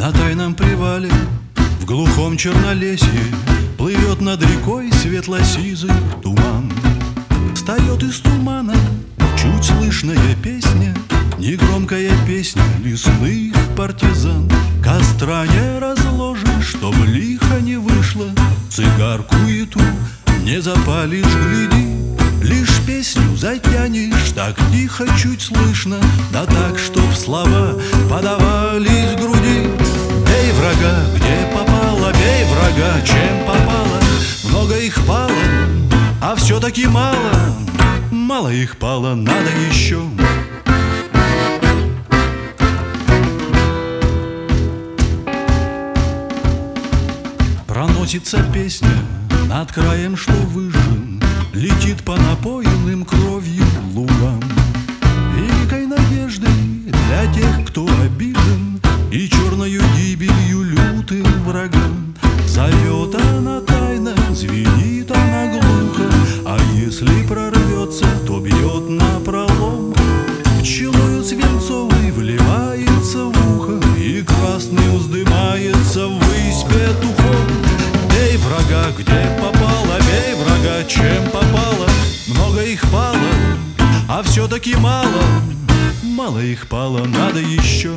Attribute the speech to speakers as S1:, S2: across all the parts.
S1: На тайном привале в глухом чернолесье плывет над рекой светло-сизый туман. Встает из тумана чуть слышная песня, негромкая песня лесных партизан. Костра не разложишь, чтоб лихо не вышло, цигарку и ту не запалишь, гляди. Лишь песню затянешь, так тихо, чуть слышно, да так, чтоб слова подавались в груди. Бей врага, где попало, бей врага, чем попало. Много их пало, а все-таки мало. Мало их пало, надо еще. Проносится песня над краем, что выжжен, летит по напоенным кровью лугам. Великой надеждой для тех, кто обижен, и черною гибелью лютым врагам. Зовет она тайно, звенит она глухо, а если прорвется, то бьет напролом. Пчелою свинцовой вливается в ухо, и красный вздымается ввысь петухом. Бей врага, где попало, бей врага, чем попало. Много их пало, а все-таки мало. Мало их пало, надо еще.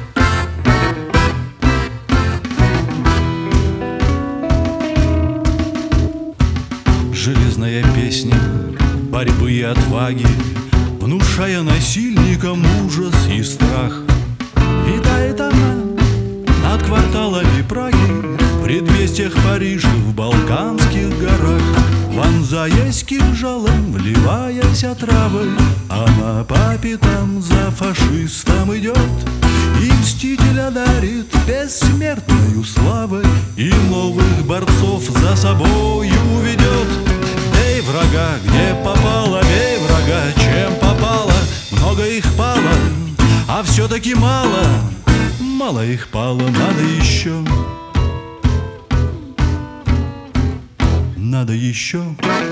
S1: Железная песня борьбы и отваги, внушая насильникам ужас и страх. Витает она над кварталами Праги, в предместьях Парижа, в Балканских горах. Вонзаясь кинжалом, вливаясь отравой, она по пятам за фашистом идет, и мстителя дарит бессмертную славой, и новых борцов за собою ведет. Бей врага, где попало, бей врага, чем попало. Много их пало, а все-таки мало. Мало их пало, надо еще. Надо еще.